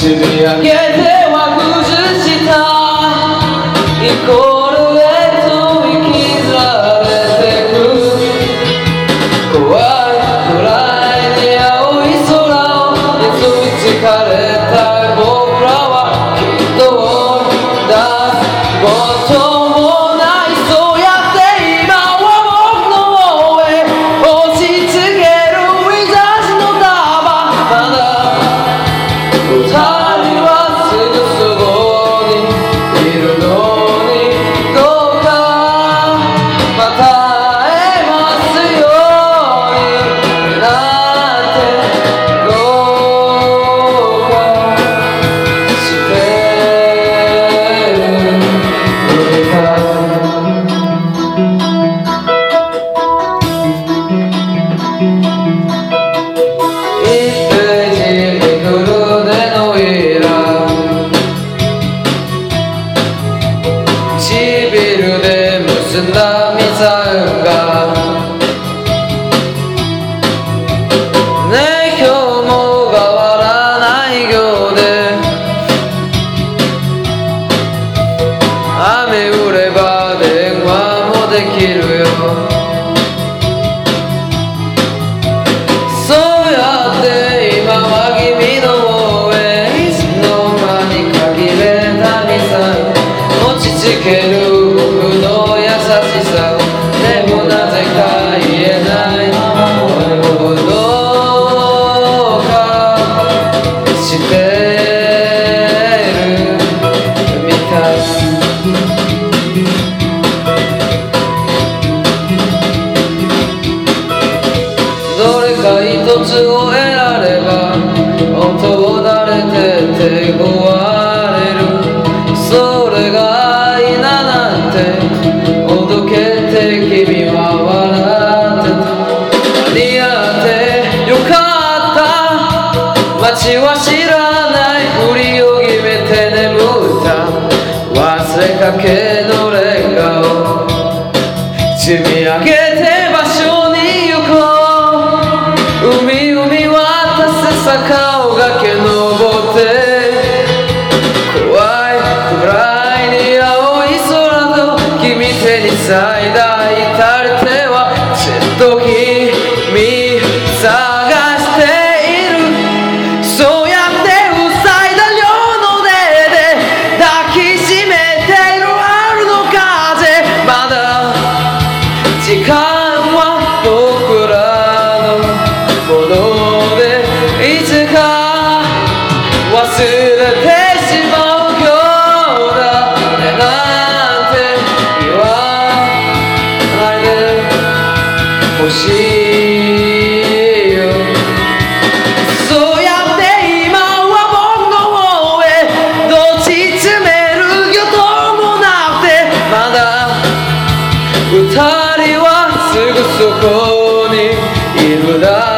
積み上げては崩したイコールへと引きずられてく怖いくらいに青い空を焼き付かれた僕らはきっと追い出すこともないそうやって今は僕の方へ押し付ける日差しの束まだ二人はすぐそこにいるのにどうかまた会えますようになんてどうかしてるのか1ページめくる手のひら唇で結んだミサイルがねえ今日も変わらないようで雨降れば電話もできるよそうやって今は君の方へいつの間にか切れたミサイル持ちつける僕の優しさをでもなぜか言えない俺をどうかしてるみたいどれか一つを得られば音をだれて手が割れるそれが愛だなんておどけて君は笑ってた間に合ってよかった街は知らないふりを決めて眠った忘れかけのレンガを積み上げて場所に行こう海を見渡す坂を崖登って怖いくらいに青い空と君手に咲いた至る手はじっと君探しているそうやって塞いだ両の手で抱きしめている春の風まだ時間は僕らのものでいつか忘れてしまう今日だねなんて言わないでほしいよそうやって今は僕の方へどっち詰めるよともなくてまだ二人はすぐそこにいるだ